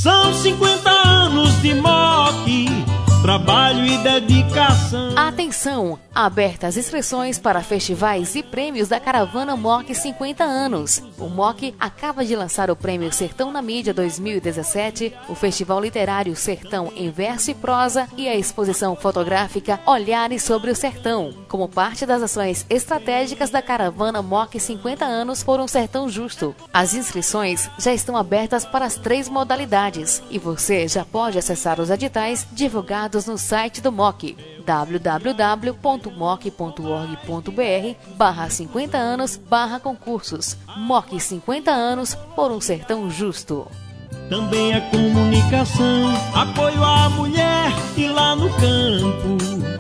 São 50 anos de MOC, trabalho e dedicação. Atenção! Abertas inscrições para festivais e prêmios da Caravana MOC 50 anos. O MOC acaba de lançar o Prêmio Sertão na Mídia 2017, o Festival Literário Sertão em Verso e Prosa e a exposição fotográfica Olhares sobre o Sertão, como parte das ações estratégicas da Caravana MOC 50 anos por um Sertão Justo. As inscrições já estão abertas para as 3 modalidades e você já pode acessar os editais divulgados no site do MOC, www.moc.org.br/50 anos/concursos. MOC 50 anos por um Sertão Justo. Também a comunicação, apoio à mulher e lá no campo.